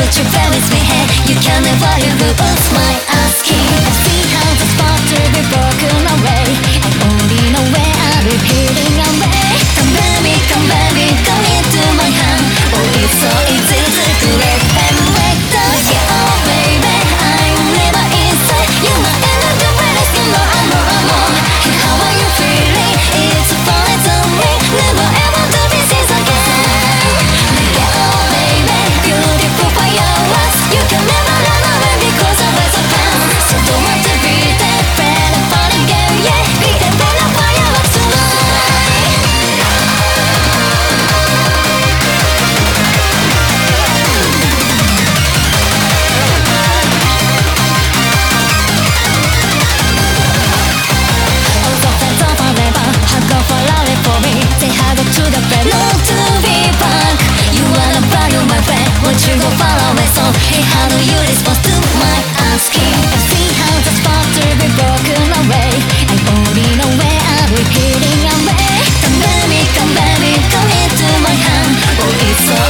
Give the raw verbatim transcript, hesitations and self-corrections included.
you bear with me, hey, you can never lose my asking. I see how the spot to be broken away. I only know where I'll be heading away. Come baby, come baby, come into my hand. Oh, it's so easy to grab and let go. Yeah, oh baby, I'm never inside. You might ever do better, you know I'm more, I'm more. Hey, how are you feeling? It's fine to me. Never ever do this is again. Yeah, oh baby, beautiful fireworks. You can never run away because of what's around. So don't want to be that bad and fun again, yeah. Be that bad and fireworks tonight. To the bed, not to be back. You wanna value my friend, won't you go far away? So hey, how do you respond to my asking? I see how the spot to be broken away. I only know where I'll be heading away. Come baby, come baby, come into my hand. Oh, it's so